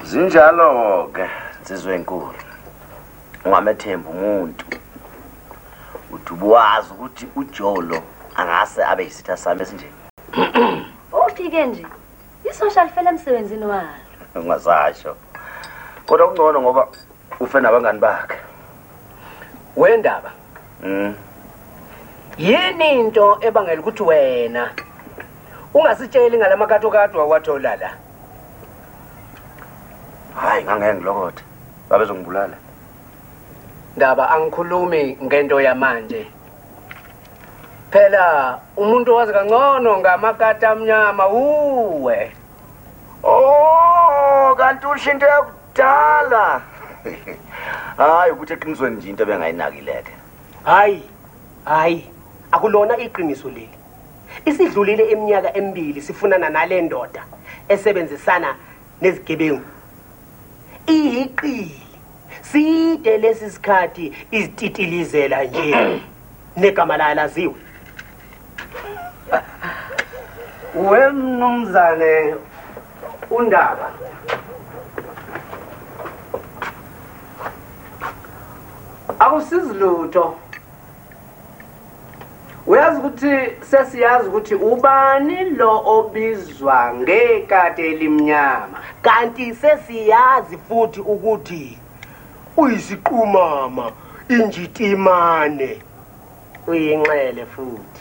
Zinjalo ke insizwe enkulu. Ungamethemba umuntu. Udubuwazi ukuthi uJolo angase abe yisitha sami esinje. Ufike nje. I-social fela emsebenzini walo. Ungazasho. Kodwa kungcono ngoba ufe nabangani bakhe. Wendaba. Yini into ebangela ukuthi wena ungasitsheli ngalamakatokado awathola la? Hayi ngangeke ngilokothe. Babezongibulala. Ndaba angikhulumi ngento yamanje. Phela umuntu owazi kangcono ngamakata amnyama uwe. Oh, kanti usho into yakudala. Hayi ukuthi eqinisweni nje into ebengayinakileke. Hayi, akulona iqiniso leli. Isidlulile eminyaka emibili sifunana nale ndoda esebenzisana nezigebengu. Iyiqili. Side lesi sikhathi izititilizela nje. Negama laziwe. Wemnumzane uNdaba. Akusizi lutho. Uyazi ukuthi sesiyazi ukuthi ubani lo obizwa ngekade elimnyama. Kanti sesiyazi futhi ukuthi uyisiqumama injitimane uyinxele futhi.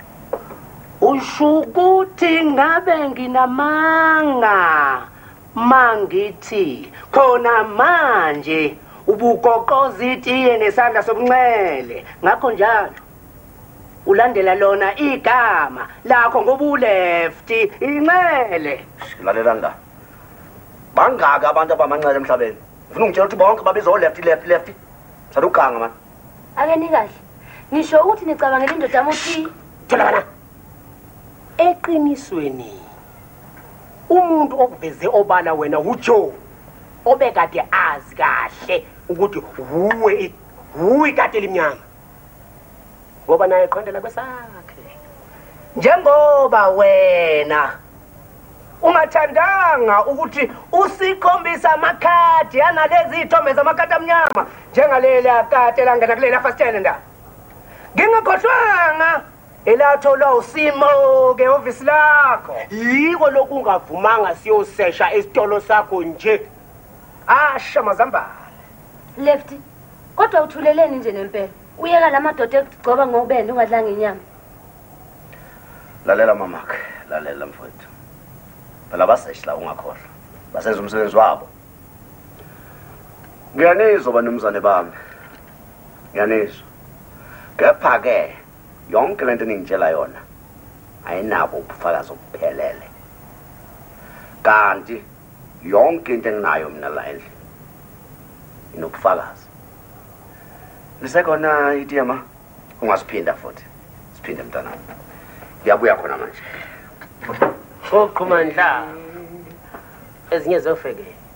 Ushukuthi ngabe nginamanga mangithi khona manje ubugoqoza itiye nesandla sobunxele ngakho njalo ulandela lona igama lakho ngoba ulefti inxele. Lalela nda. Bangaka abantu abamanxele emhlabeni. Ufuna ungitshela ukuthi bonke babizo lefti. Saduganga man. Ake ni kahle. Ngisho ukuthi nicabangela indoda yamuthi thola bana. Eqinisweni umuntu okuveze obala wena uJoe obekade azi kahle ukuthi huwe kade elimnyama. Ngoba naye eqondela kwesakhe. Njengoba wena ungathandanga ukuthi usikhombisa amakhadi analezi ithombe zamakati amnyama njengaleli akade langena kulela fastele nda. Ngingakhohlwanga elathola usimo ke office lakho. Yiko lokungavumanga siyosesha esitolo sakho nje. Asha mazambala. Lefty. Kodwa uthuleleni nje nempela. Uyeka lamadoda ekugcoba ngobende ungadlanga inyama. Lalela mamakhe, lalela mfowethu. Phela baseshi la ungakhohlwa. Basenza umsebenzi wabo. Ngiyanizwa banumzane bami. Ngiyanizwa. Kepha ke yonke lento engitshela yona ayinabo ubufakazi obuphelele. Kanti yonke into enginayo mina la endlini inobufakazi. Lisekhona itiyama ungasiphinda futhi. Siphinde mntana. Ngiyabuya khona manje. Oqhumandla ezinye zofeke.